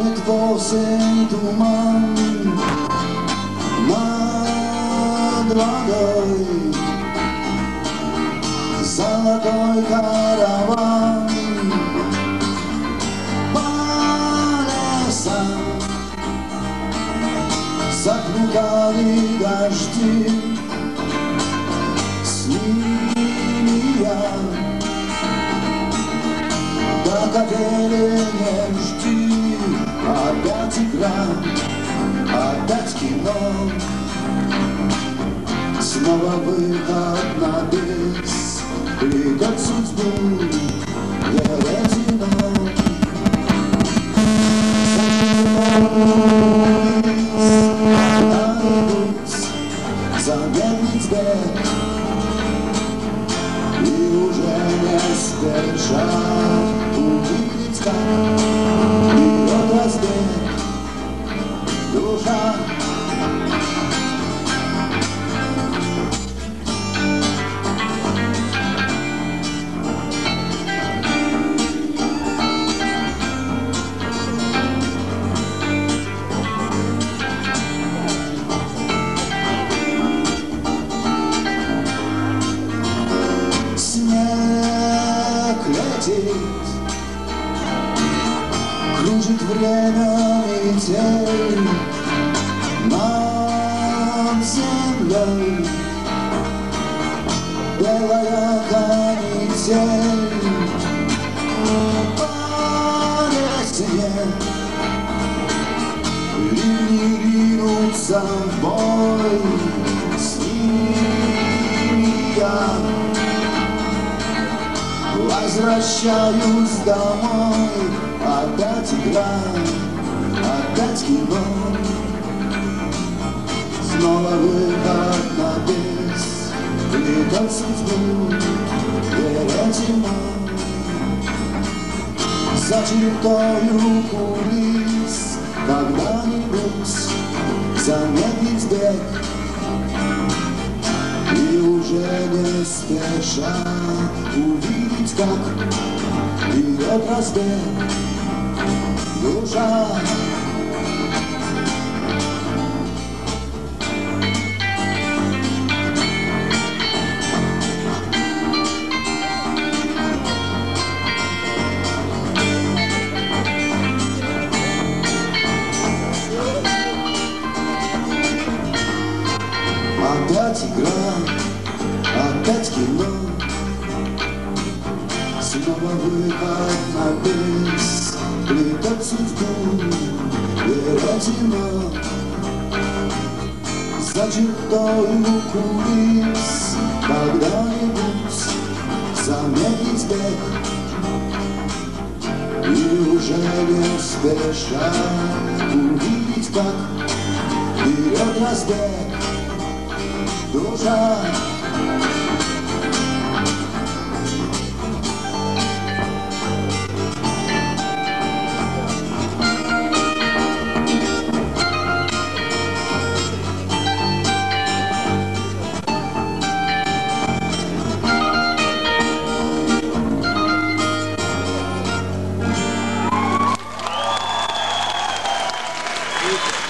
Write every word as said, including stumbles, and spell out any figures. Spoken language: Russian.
Стонет в осень туман над водой, золотой караван по лесам, заплутали дожди, с ними я до капели не жди. Опять игра, опять кино, снова выход на бис, придет судьбу веретено. Замедлить бег и уже не спешат увидеть, как берет разбег душа. Кружит время метель над землей, белая канитель по весне. Ливни ринутся в бой, с ними я возвращаюсь домой. Опять игра, опять кино, снова выход на бис, придет судьбу веретено. За чертою кулис когда-нибудь замедлить бег и уже не спеша увидеть, как берет разбег душа. Опять игра, опять кино, снова выход на бис, плетет судьбу веретено. За чертою кулис когда-нибудь замедлить бег и уже не спеша увидеть, как берет разбег душа. Thank you.